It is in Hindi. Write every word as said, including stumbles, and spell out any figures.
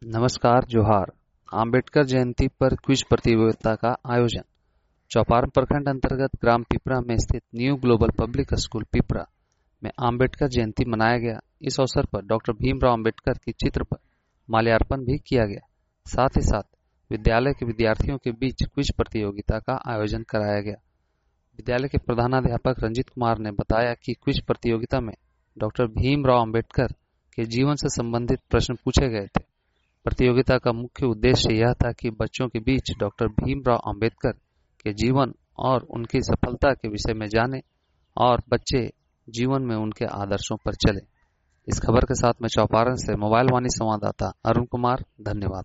नमस्कार जोहार। आम्बेडकर जयंती पर क्विज प्रतियोगिता का आयोजन। चौपारण प्रखंड अंतर्गत ग्राम पिपरा में स्थित new global public school Pipra में आम्बेडकर जयंती मनाया गया। इस अवसर पर डॉक्टर भीमराव अंबेडकर के चित्र पर माल्यार्पण भी किया गया। साथ ही साथ विद्यालय के विद्यार्थियों के बीच क्विज प्रतियोगिता का आयोजन कराया गया। विद्यालय के प्रधानाध्यापक रंजित कुमार ने बताया कि क्विज प्रतियोगिता में डॉक्टर भीमराव अंबेडकर के जीवन से संबंधित प्रश्न पूछे गए थे। प्रतियोगिता का मुख्य उद्देश्य यह था कि बच्चों के बीच डॉक्टर भीमराव अंबेडकर के जीवन और उनकी सफलता के विषय में जाने और बच्चे जीवन में उनके आदर्शों पर चले। इस खबर के साथ मैं चौपारण से मोबाइल वाणी संवाददाता अरुण कुमार, धन्यवाद।